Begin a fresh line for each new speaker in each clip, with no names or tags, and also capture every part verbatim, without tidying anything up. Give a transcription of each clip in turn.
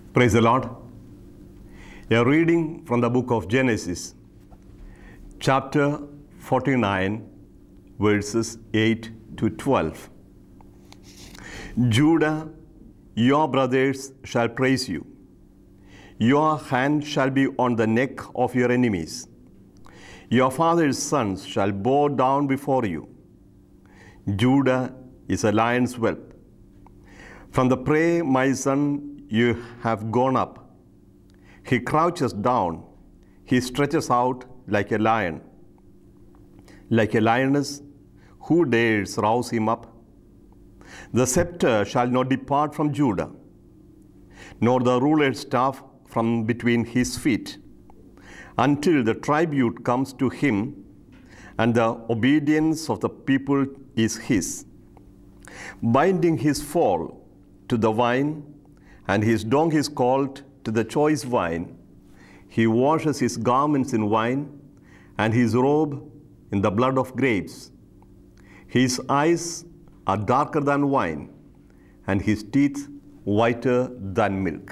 Praise the Lord. A reading from the book of Genesis, chapter forty-nine, verses eight to twelve. Judah, your brothers shall praise you. Your hand shall be on the neck of your enemies. Your father's sons shall bow down before you. Judah is a lion's whelp. From the prey, my son, you have gone up. He crouches down. He stretches out like a lion. Like a lioness, who dares rouse him up? The scepter shall not depart from Judah, nor the ruler's staff from between his feet, until the tribute comes to him, and the obedience of the people is his. Binding his foal to the vine, and his donkey's colt to the choice vine, he washes his garments in wine, and his robe in the blood of grapes. His eyes are darker than wine, and his teeth whiter than milk.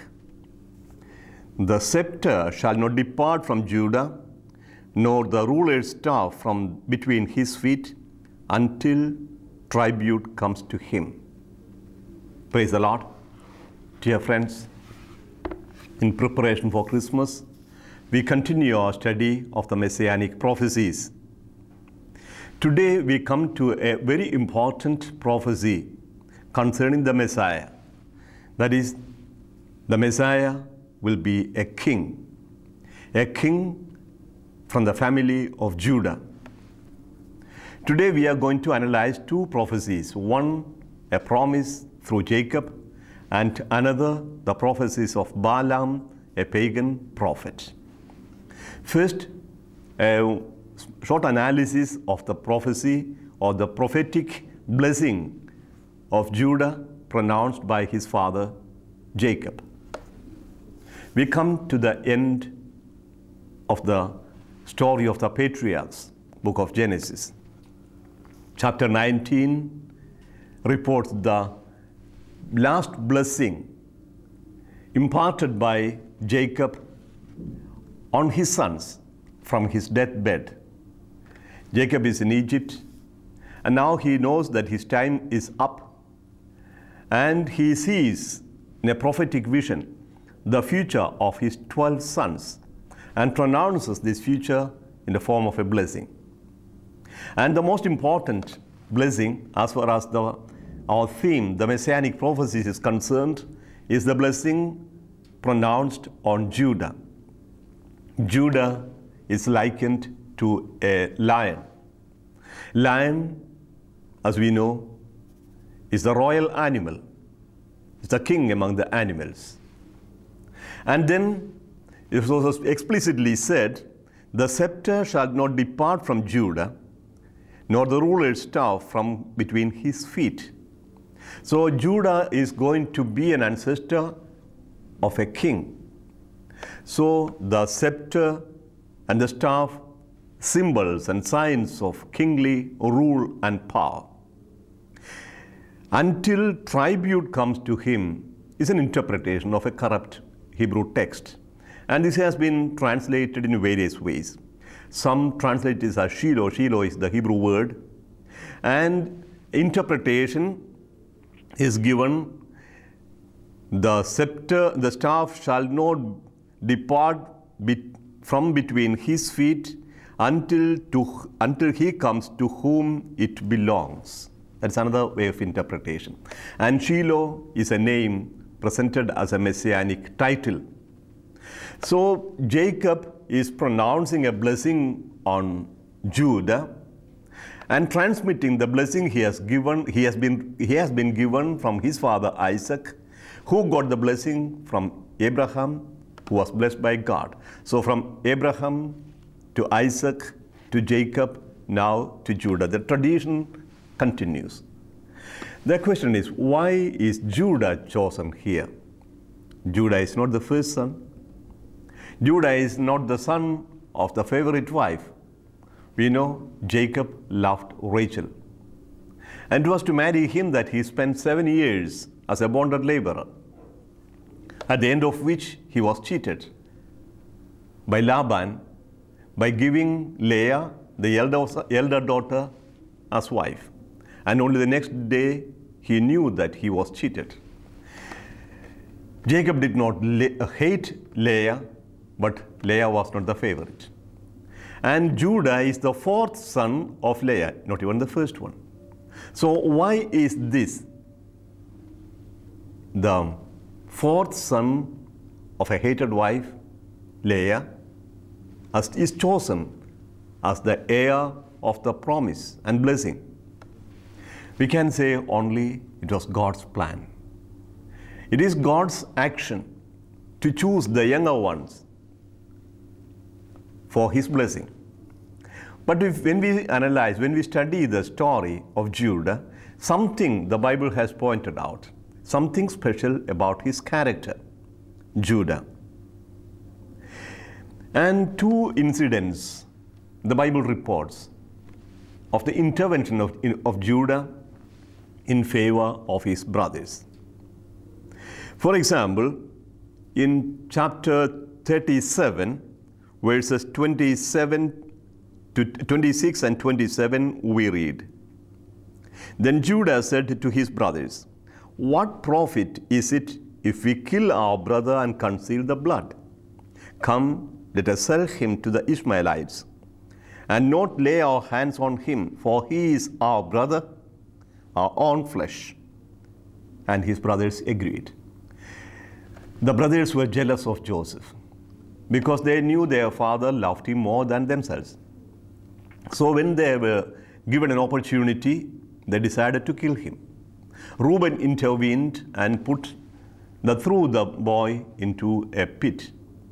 The scepter shall not depart from Judah, nor the ruler's staff from between his feet, until tribute comes to him. Praise the Lord. Dear friends, in preparation for Christmas, we continue our study of the Messianic prophecies. Today we come to a very important prophecy concerning the Messiah. That is, the Messiah will be a king, a king from the family of Judah. Today we are going to analyze two prophecies, one a promise through Jacob, and another the prophecies of Balaam, a pagan prophet. First, a short analysis of the prophecy or the prophetic blessing of Judah pronounced by his father Jacob. We come to the end of the story of the patriarchs, book of Genesis. Chapter nineteen reports the last blessing imparted by Jacob on his sons from his deathbed. Jacob is in Egypt, and now he knows that his time is up, and he sees in a prophetic vision the future of his twelve sons and pronounces this future in the form of a blessing. And the most important blessing, as far as the, our theme, the Messianic prophecies, is concerned, is the blessing pronounced on Judah. Judah is likened to a lion. Lion, as we know, is the royal animal. It's the king among the animals. And then it was also explicitly said, the scepter shall not depart from Judah, nor the ruler's staff from between his feet. So Judah is going to be an ancestor of a king. So the scepter and the staff, symbols and signs of kingly rule and power. Until tribute comes to him is an interpretation of a corrupt Hebrew text. And this has been translated in various ways. Some translate this as Shiloh. Shiloh is the Hebrew word. And interpretation is given, the scepter, the staff shall not depart be, from between his feet until, to, until he comes to whom it belongs. That's another way of interpretation. And Shiloh is a name presented as a messianic title. So Jacob is pronouncing a blessing on Judah and transmitting the blessing he has given, he has been, he has been given from his father Isaac, who got the blessing from Abraham, who was blessed by God. So from Abraham to Isaac to Jacob, now to Judah. The tradition continues. The question is, why is Judah chosen here? Judah is not the first son. Judah is not the son of the favorite wife. We know Jacob loved Rachel. And it was to marry him that he spent seven years as a bonded laborer. at the end of which he was cheated by Laban by giving Leah, the elder, elder daughter, as wife. And only the next day he knew that he was cheated. Jacob did not hate Leah, but Leah was not the favorite. And Judah is the fourth son of Leah, not even the first one. So why is this the fourth son of a hated wife, Leah, as is chosen as the heir of the promise and blessing? We can say only it was God's plan. It is God's action to choose the younger ones for his blessing. But if, when we analyze, when we study the story of Judah, something the Bible has pointed out, something special about his character, Judah. And two incidents the Bible reports of the intervention of, of Judah in favor of his brothers. For example, in chapter thirty-seven, verses twenty-seven to twenty-six and twenty-seven, we read, "Then Judah said to his brothers, 'What profit is it if we kill our brother and conceal the blood? Come, let us sell him to the Ishmaelites, and not lay our hands on him, for he is our brother, our own flesh.' And his brothers agreed." The brothers were jealous of Joseph because they knew their father loved him more than themselves. So when they were given an opportunity, they decided to kill him. Reuben intervened and put the, threw the boy into a pit.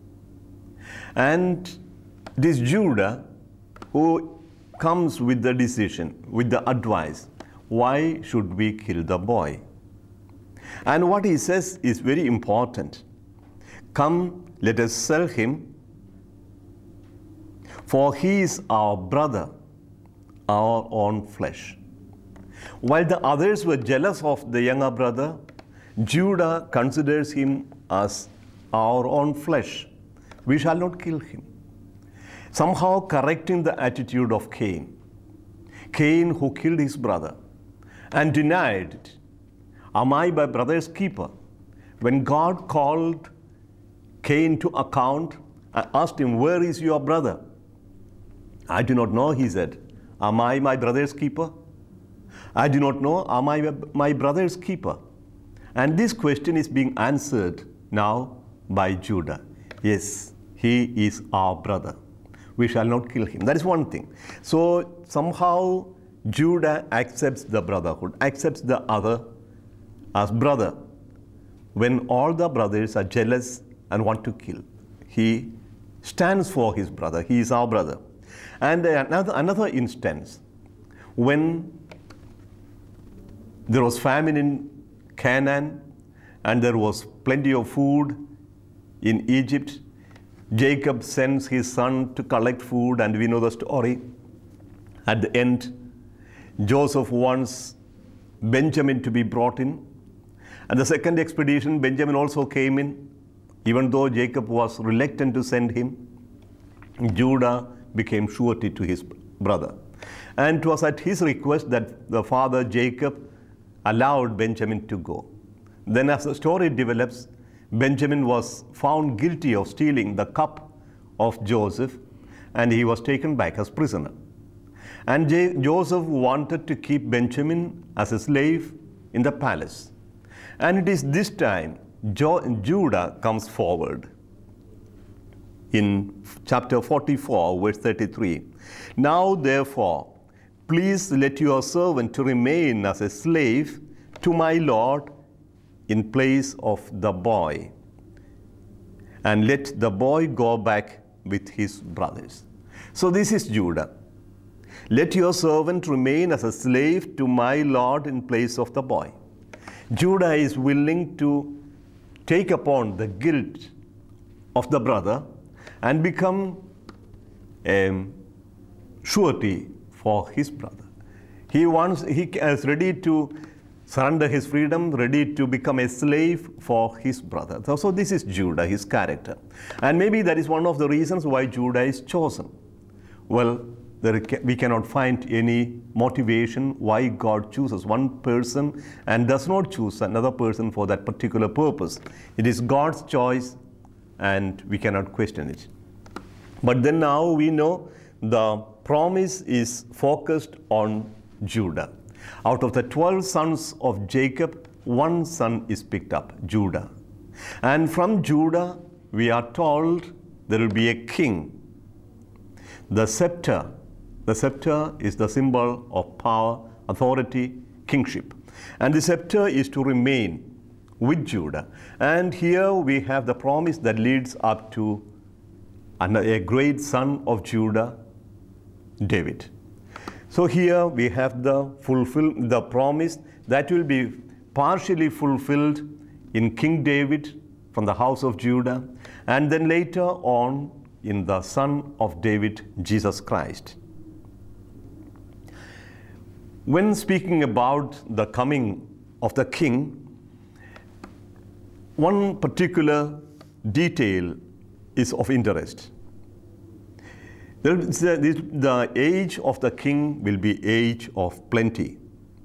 And this Judah who comes with the decision, with the advice, why should we kill the boy? And what he says is very important. "Come, let us sell him, for he is our brother, our own flesh." While the others were jealous of the younger brother, Judah considers him as our own flesh. We shall not kill him. Somehow correcting the attitude of Cain. Cain, who killed his brother and denied it. "Am I my brother's keeper?" When God called Cain to account and asked him, "Where is your brother?" "I do not know," he said. "Am I my brother's keeper?" "I do not know. Am I my brother's keeper?" And this question is being answered now by Judah. Yes, he is our brother. We shall not kill him. That is one thing. So somehow Judah accepts the brotherhood, accepts the other as brother. When all the brothers are jealous and want to kill, he stands for his brother. He is our brother. And another, another instance, when there was famine in Canaan and there was plenty of food in Egypt, Jacob sends his son to collect food, and we know the story. At the end, Joseph wants Benjamin to be brought in. And the second expedition, Benjamin also came in. Even though Jacob was reluctant to send him, Judah became surety to his brother. And it was at his request that the father Jacob allowed Benjamin to go. Then as the story develops, Benjamin was found guilty of stealing the cup of Joseph, and he was taken back as prisoner. And J- Joseph wanted to keep Benjamin as a slave in the palace. And it is this time jo- Judah comes forward. In chapter forty-four, verse thirty-three, "Now therefore, please let your servant remain as a slave to my Lord in place of the boy, and let the boy go back with his brothers." So this is Judah. "Let your servant remain as a slave to my Lord in place of the boy." Judah is willing to take upon the guilt of the brother and become a surety for his brother. He wants, he is ready to surrender his freedom, ready to become a slave for his brother. So, so this is Judah, his character. And maybe that is one of the reasons why Judah is chosen. Well, there, we cannot find any motivation why God chooses one person and does not choose another person for that particular purpose. It is God's choice and we cannot question it. But then now we know the promise is focused on Judah. Out of the twelve sons of Jacob, one son is picked up, Judah. And from Judah, we are told there will be a king. The scepter, the scepter is the symbol of power, authority, kingship. And the scepter is to remain with Judah. And here we have the promise that leads up to a great son of Judah, David. So here we have the fulfill the promise that will be partially fulfilled in King David from the house of Judah, and then later on in the son of David, Jesus Christ. When speaking about the coming of the king, one particular detail is of interest. The, the age of the king will be age of plenty.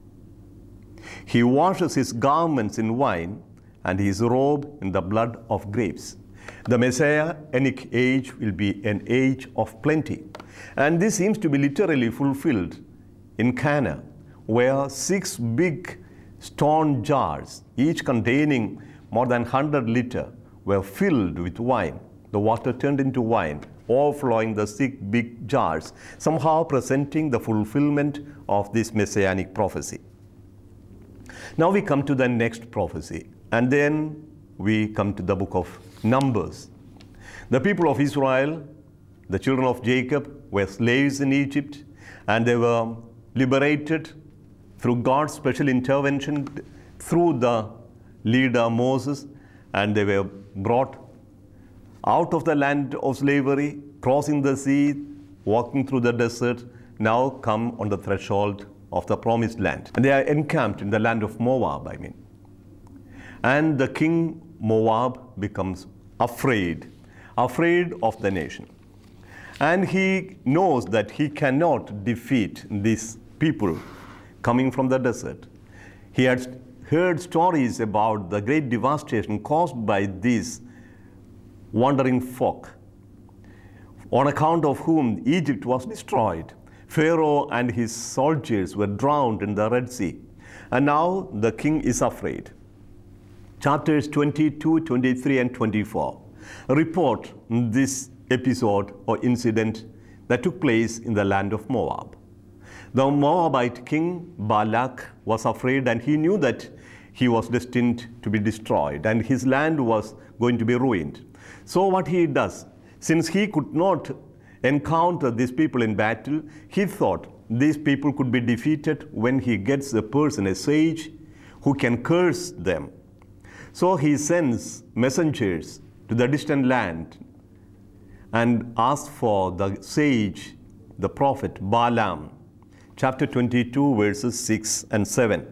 He washes his garments in wine and his robe in the blood of grapes. The Messianic age will be an age of plenty. And this seems to be literally fulfilled in Cana, where six big stone jars, each containing more than one hundred liters, were filled with wine. The water turned into wine, overflowing the six big jars, somehow presenting the fulfillment of this messianic prophecy. Now we come to the next prophecy, and then we come to the book of Numbers. The people of Israel, the children of Jacob, were slaves in Egypt, and they were liberated through God's special intervention through the leader Moses, and they were brought out of the land of slavery, crossing the sea, walking through the desert, now come on the threshold of the promised land. And they are encamped in the land of Moab, I mean. And the king Moab becomes afraid, afraid of the nation. And he knows that he cannot defeat these people coming from the desert. He had heard stories about the great devastation caused by these wandering folk, on account of whom Egypt was destroyed. Pharaoh and his soldiers were drowned in the Red Sea. And now the king is afraid. Chapters twenty-two, twenty-three, and twenty-four report this episode or incident that took place in the land of Moab. The Moabite king Balak was afraid, and he knew that he was destined to be destroyed and his land was going to be ruined. So what he does, since he could not encounter these people in battle, he thought these people could be defeated when he gets a person, a sage, who can curse them. So he sends messengers to the distant land and asks for the sage, the prophet Balaam. Chapter twenty-two, verses six and seven.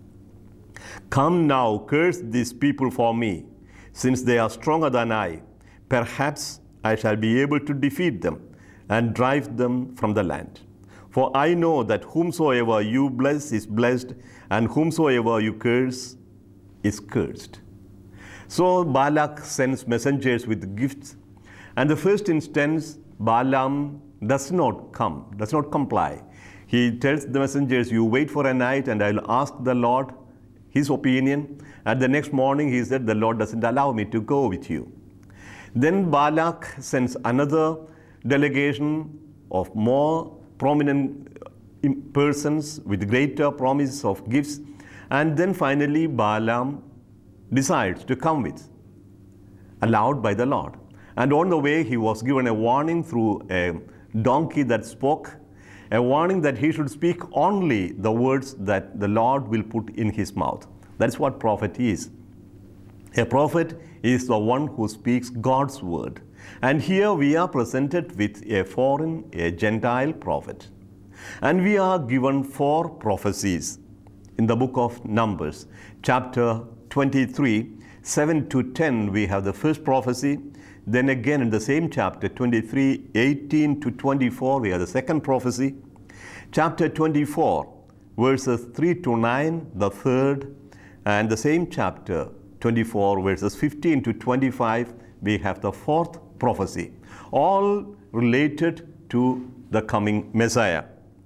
Come now, curse these people for me, since they are stronger than I. Perhaps I shall be able to defeat them and drive them from the land. For I know that whomsoever you bless is blessed, and whomsoever you curse is cursed. So Balak sends messengers with gifts, and the first instance, Balaam does not come, does not comply. He tells the messengers, you wait for a night and I'll ask the Lord his opinion. And the next morning he said, the Lord doesn't allow me to go with you. Then Balak sends another delegation of more prominent persons with greater promise of gifts. And then finally Balaam decides to come with, allowed by the Lord. And on the way he was given a warning through a donkey that spoke, a warning that he should speak only the words that the Lord will put in his mouth. That's what prophet is. A prophet is the one who speaks God's word. And here we are presented with a foreign, a Gentile prophet. And we are given four prophecies in the book of Numbers, chapter twenty-three, seven to ten, we have the first prophecy. Then again in the same chapter, twenty-three, eighteen to twenty-four, we have the second prophecy. Chapter twenty-four, verses three to nine, the third. And the same chapter, twenty-four, verses fifteen to twenty-five, we have the fourth prophecy, all related to the coming Messiah.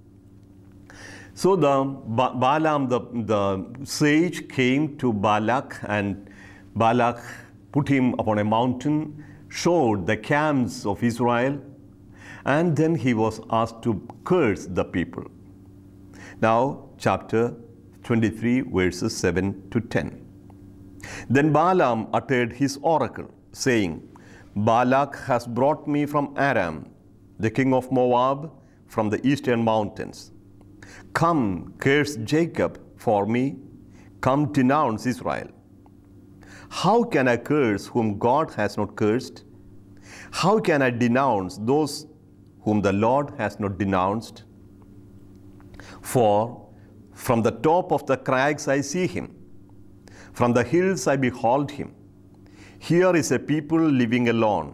So the ba Balaam, the, the sage, came to Balak, and Balak put him upon a mountain, showed the camps of Israel, and then he was asked to curse the people. Now, chapter twenty-three, verses seven to ten. Then Balaam uttered his oracle, saying, Balak has brought me from Aram, the king of Moab, from the eastern mountains. Come, curse Jacob for me. Come, denounce Israel. How can I curse whom God has not cursed? How can I denounce those whom the Lord has not denounced? For from the top of the crags I see him. From the hills I behold him. Here is a people living alone,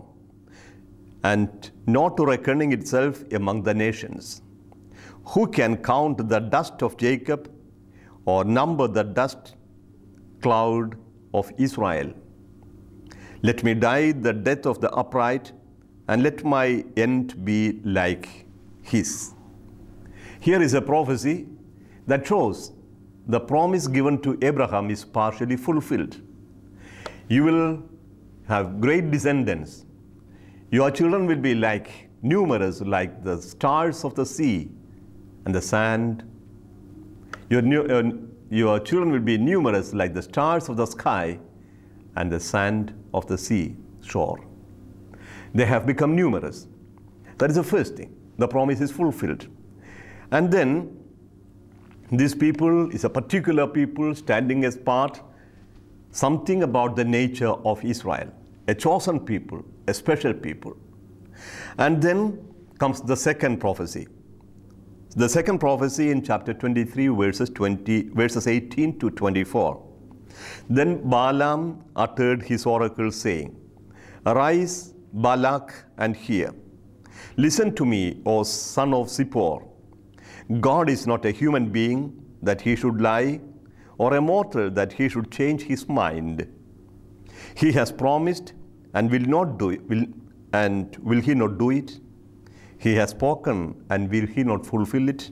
and not reckoning itself among the nations. Who can count the dust of Jacob, or number the dust cloud of Israel? Let me die the death of the upright, and let my end be like his. Here is a prophecy that shows the promise given to Abraham is partially fulfilled. You will have great descendants. Your children will be like numerous, like the stars of the sea and the sand. Your, new, uh, your children will be numerous like the stars of the sky and the sand of the sea shore. They have become numerous. That is the first thing. The promise is fulfilled. And then this people is a particular people standing as part, something about the nature of Israel, a chosen people, a special people. And then comes the second prophecy. The second prophecy in chapter twenty-three, verses, twenty, verses eighteen to twenty-four. Then Balaam uttered his oracle, saying, Arise, Balak, and hear. Listen to me, O son of Zippor. God is not a human being that he should lie, or a mortal that he should change his mind. He has promised and will not do it, will, and will he not do it? He has spoken and will he not fulfill it?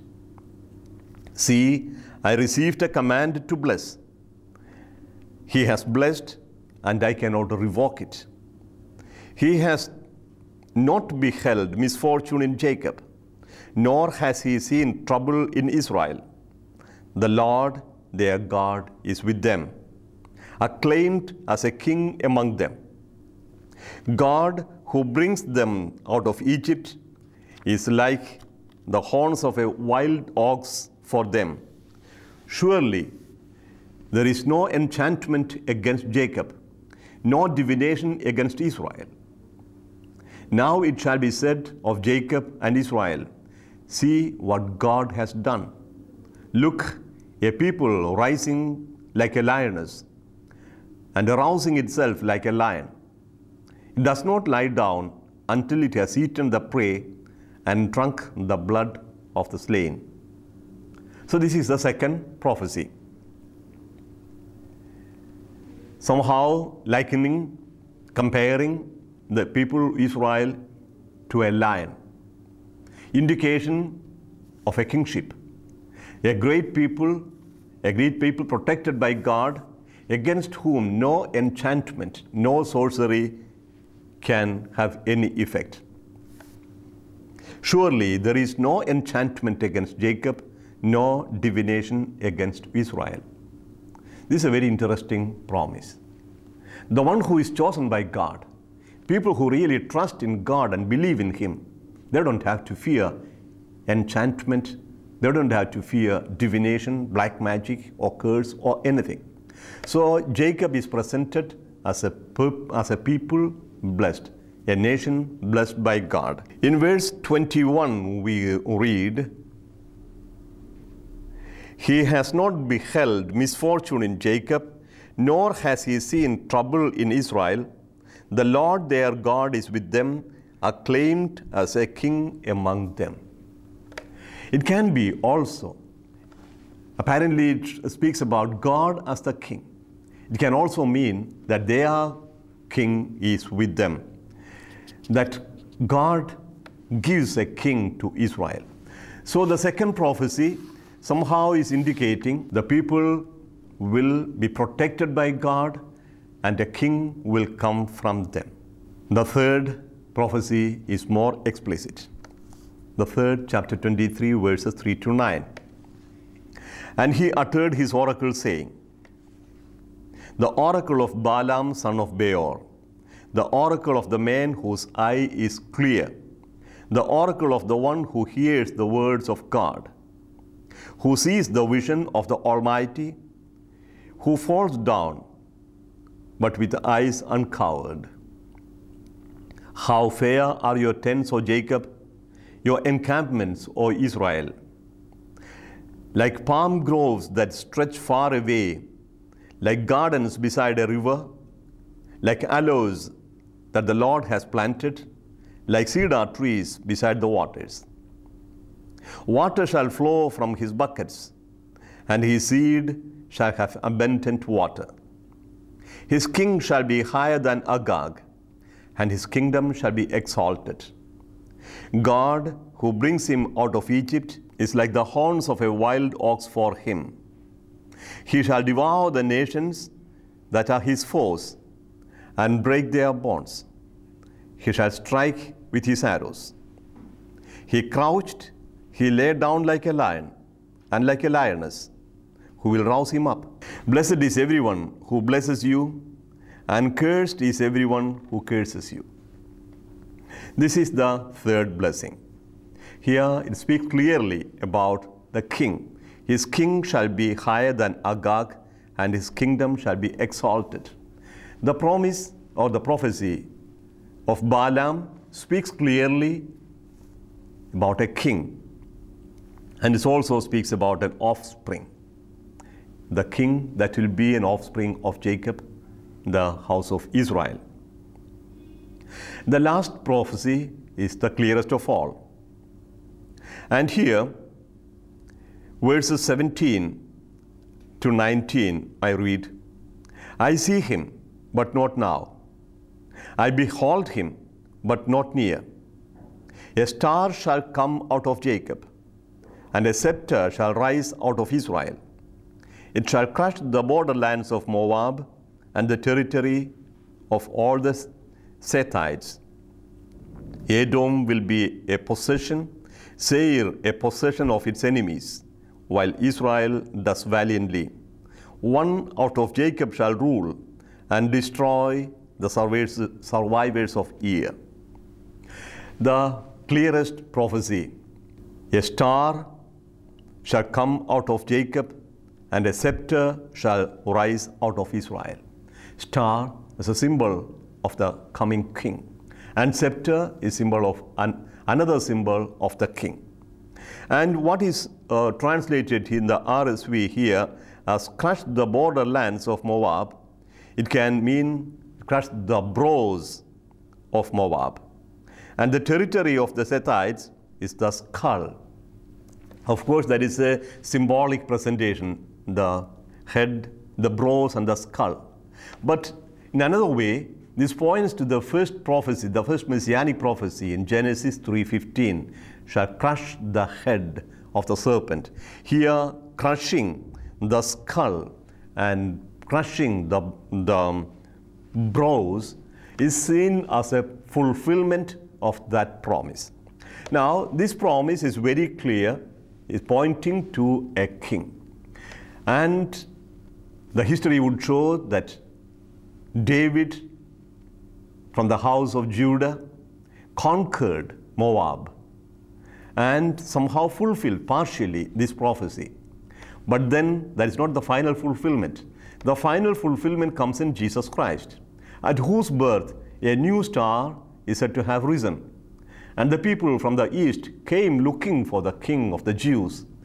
See, I received a command to bless. He has blessed, and I cannot revoke it. He has not beheld misfortune in Jacob, nor has he seen trouble in Israel. The Lord, their God, is with them, acclaimed as a king among them. God, who brings them out of Egypt, is like the horns of a wild ox for them. Surely there is no enchantment against Jacob, nor divination against Israel. Now it shall be said of Jacob and Israel, see what God has done. Look, a people rising like a lioness and arousing itself like a lion. It does not lie down until it has eaten the prey and drunk the blood of the slain. So this is the second prophecy. Somehow likening, comparing the people of Israel to a lion. Indication of a kingship. A great people, a great people protected by God, against whom no enchantment, no sorcery can have any effect. Surely there is no enchantment against Jacob, no divination against Israel. This is a very interesting promise. The one who is chosen by God, people who really trust in God and believe in Him, they don't have to fear enchantment, they don't have to fear divination, black magic, or curse, or anything. So Jacob is presented as a, as a people blessed, a nation blessed by God. In verse twenty-one we read, He has not beheld misfortune in Jacob, nor has he seen trouble in Israel. The Lord their God is with them, acclaimed as a king among them. It can be also, apparently it speaks about God as the king. It can also mean that their king is with them, that God gives a king to Israel. So the second prophecy somehow is indicating the people will be protected by God and a king will come from them. The third prophecy is more explicit. The third, chapter twenty-three, verses three to nine. And he uttered his oracle, saying, the oracle of Balaam, son of Beor, the oracle of the man whose eye is clear, the oracle of the one who hears the words of God, who sees the vision of the Almighty, who falls down, but with eyes uncovered. How fair are your tents, O Jacob, your encampments, O Israel! Like palm groves that stretch far away, like gardens beside a river, like aloes that the Lord has planted, like cedar trees beside the waters. Water shall flow from his buckets, and his seed shall have abundant water. His king shall be higher than Agag, and his kingdom shall be exalted. God, who brings him out of Egypt, is like the horns of a wild ox for him. He shall devour the nations that are his foes, and break their bonds. He shall strike with his arrows. He crouched, he lay down like a lion, and like a lioness, who will rouse him up. Blessed is everyone who blesses you, and cursed is everyone who curses you. This is the third blessing. Here it speaks clearly about the king. His king shall be higher than Agag, and his kingdom shall be exalted. The promise or the prophecy of Balaam speaks clearly about a king, and it also speaks about an offspring. The king that will be an offspring of Jacob, the house of Israel. The last prophecy is the clearest of all. And here, verses seventeen to nineteen, I read, I see him, but not now. I behold him, but not near. A star shall come out of Jacob, and a scepter shall rise out of Israel. It shall crush the borderlands of Moab and the territory of all the Sethites. Edom will be a possession, Seir a possession of its enemies, while Israel does valiantly. One out of Jacob shall rule and destroy the survivors of Ir. The clearest prophecy. A star shall come out of Jacob, and a scepter shall rise out of Israel. Star is a symbol of the coming king, and scepter is symbol of an, another symbol of the king. And what is uh, translated in the R S V here as crush the borderlands of Moab, it can mean crush the brows of Moab. And the territory of the Sethites is the skull. Of course, that is a symbolic presentation, the head, the brows, and the skull. But in another way, this points to the first prophecy, the first messianic prophecy in Genesis three fifteen, shall crush the head of the serpent. Here, crushing the skull and crushing the, the brows is seen as a fulfillment of that promise. Now, this promise is very clear, is pointing to a king. And the history would show that David, from the house of Judah, conquered Moab and somehow fulfilled partially this prophecy. But then that is not the final fulfillment. The final fulfillment comes in Jesus Christ, at whose birth a new star is said to have risen. And the people from the east came looking for the king of the Jews.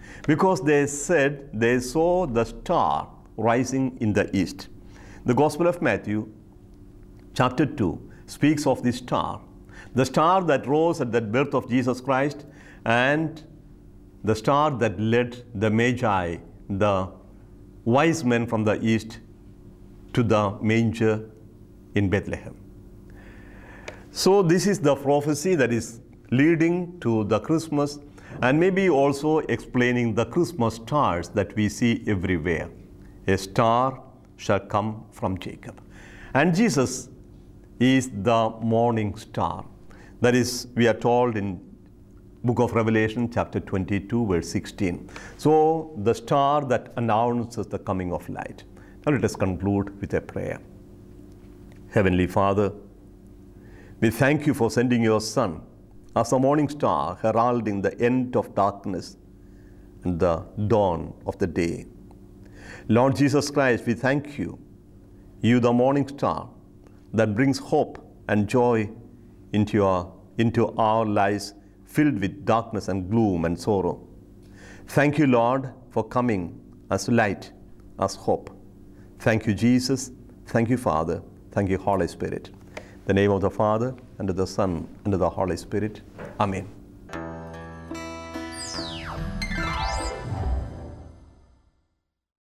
because they said they saw the star rising in the east. The Gospel of Matthew, chapter two, speaks of the star, the star that rose at the birth of Jesus Christ, and the star that led the Magi, the wise men from the east, to the manger in Bethlehem. So this is the prophecy that is leading to the Christmas, and maybe also explaining the Christmas stars that we see everywhere. A star shall come from Jacob. And Jesus is the morning star. That is, we are told in book of Revelation, chapter twenty-two, verse sixteen. So the star that announces the coming of light. Now let us conclude with a prayer. Heavenly Father, we thank you for sending your Son as a morning star, heralding the end of darkness and the dawn of the day. Lord Jesus Christ, we thank you, you the morning star that brings hope and joy into, your, into our lives filled with darkness and gloom and sorrow. Thank you, Lord, for coming as light, as hope. Thank you, Jesus. Thank you, Father. Thank you, Holy Spirit. In the name of the Father, and of the Son, and of the Holy Spirit. Amen.